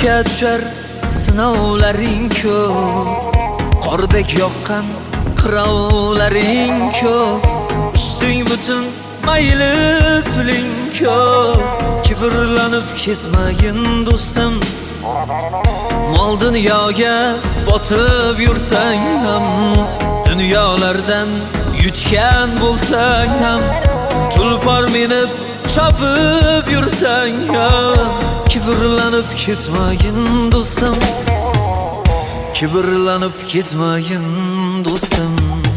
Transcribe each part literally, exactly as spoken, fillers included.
yurakka tushar sinovlaring ko'p, qordek yoqqan qirovlaring ko'p, usting butun mayli puling ko'p. Kibrlanib ketmagin do'stim, mol dunyoga botib yursang ham, dunyolardan yutgan bo'lsang ham, tulpor minib chopib yursang ham, kibrlanib ketmagin do'stim, kibrlanib ketmagin do'stim.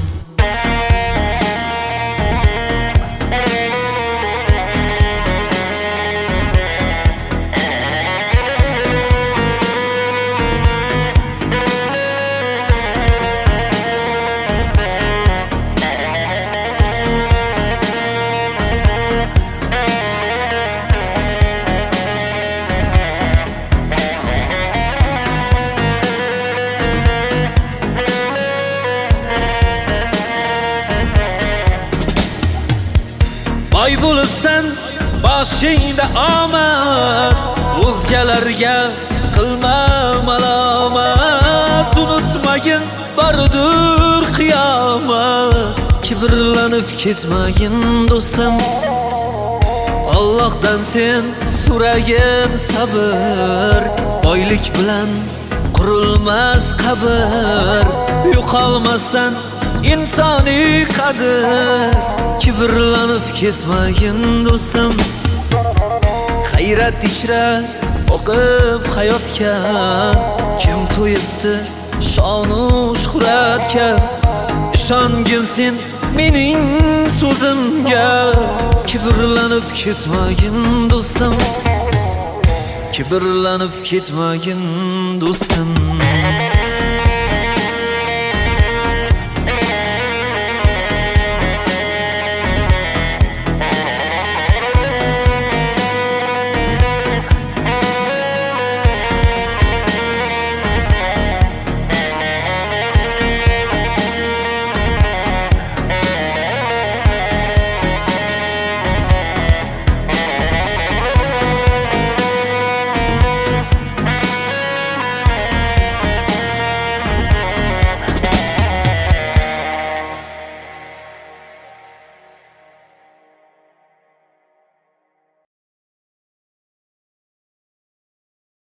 Boy bo'libsan boshingda omad, o'zgalarga qilma malomat. Unutmagin bordir qiyomat, kibrlanib ketmagin do'stim. Allohdan sen so'ragin sabr, boylik bilan qurilmas qabr. Yo'qolmasdan insoniy qadr, kibrlanib ketmagin do'stim. G'ayrat ichra o'qib hayotga, kim to'yibdi shonu shuhratga. Ishongin sen mening so'zimga, kibrlanib ketmagin do'stim, kibrlanib ketmagin do'stim.